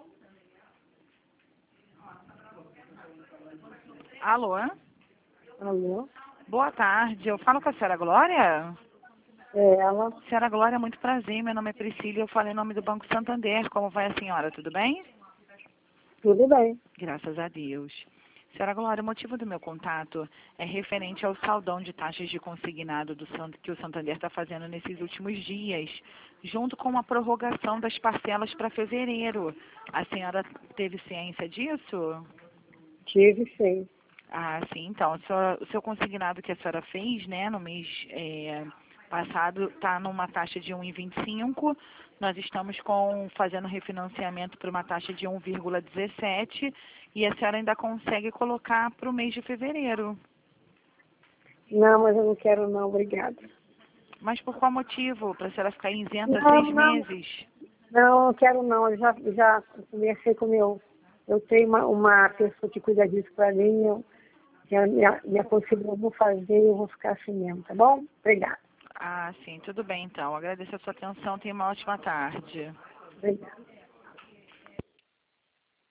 Alô? Alô? Boa tarde. Eu falo com a senhora Glória? É ela? Senhora Glória, muito prazer. Meu nome é Priscila e eu falo em nome do Banco Santander. Como vai a senhora? Tudo bem? Tudo bem. Graças a Deus. Senhora Glória, o motivo do meu contato é referente ao saldão de taxas de consignado que o Santander está fazendo nesses últimos dias, junto com a prorrogação das parcelas para fevereiro. A senhora teve ciência disso? Tive, sim. Ah, sim. Então, o seu consignado que a senhora fez, né, no mês passado, está numa taxa de 1,25. Nós estamos fazendo refinanciamento para uma taxa de 1,17 e a senhora ainda consegue colocar para o mês de fevereiro. Não, mas eu não quero não, obrigada. Mas por qual motivo? Para a senhora ficar isenta Não, 6 meses? não quero não. Eu já conversei com eu tenho uma pessoa que cuida disso para mim, me aconselhou, eu vou fazer, eu vou ficar assim mesmo, tá bom? Obrigada. Ah, sim. Tudo bem, então. Agradeço a sua atenção. Tenha uma ótima tarde. Obrigada.